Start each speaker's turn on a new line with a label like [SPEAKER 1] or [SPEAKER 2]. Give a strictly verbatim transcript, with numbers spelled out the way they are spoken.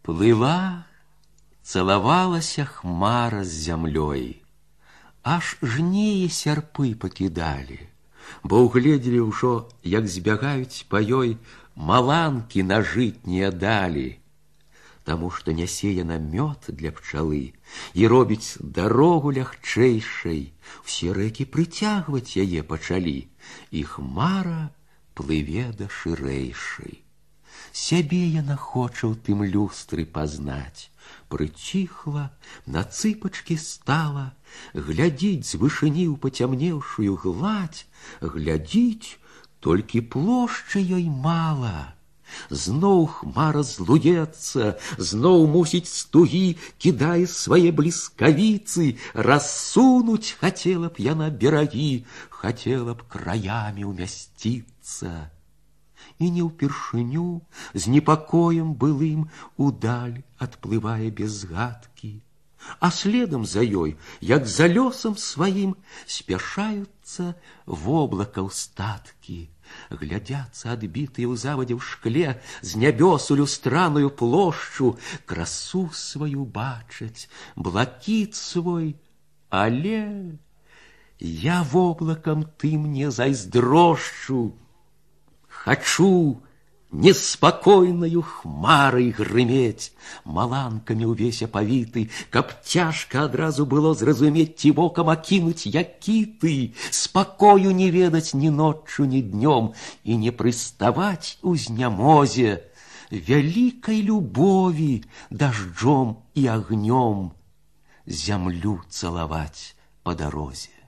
[SPEAKER 1] Плыла, цалавалася хмара з зямлёй, аж жнеі сярпы пакідалі, бо ўгледзелі ўжо, як збягаюць па ёй маланкі на жытнія далі, таму што нясе яна мёд для пчалы і робіць дарогу лягчэйшай. Усе рэкі прыцягваць яе пачалі, і хмара плыве да шырэйшай. Сябе яна хоча ў тым люстры пазнаць. Прыціхла, на цыпачкі стала, глядзіць з вышыні ў пацямнеўшую гладзь, глядзіць, толькі плошчы ёй мала. Зноў хмара злуецца, зноў мусіць з тугі кідае свае бліскавіцы, рассунуць хацела б яна берагі, хацела б краямі ўмясціцца. І не ўпершыню з непакоем былым удаль адплывае без згадкі, а следам за ёй, як за лёсам сваім, спяшаюцца воблакаў статкі, глядзяцца адбітыя ў завадзе ў шкле з нябёс у люстраную плошчу, красу сваю бачаць, блакіт свой, але я воблакам тым не зайздрошчу. Хачу неспакойнаю хмарай грыметь, маланкамі ўвесь апавіты, каб цяжка адразу было зразумець, ці вокам акінуць, які ты, спакою не ведаць ні ноччу, ні днём, і не прыставаць у знямозе, вялікай любові дажджом і агнём зямлю цалаваць па дарозе.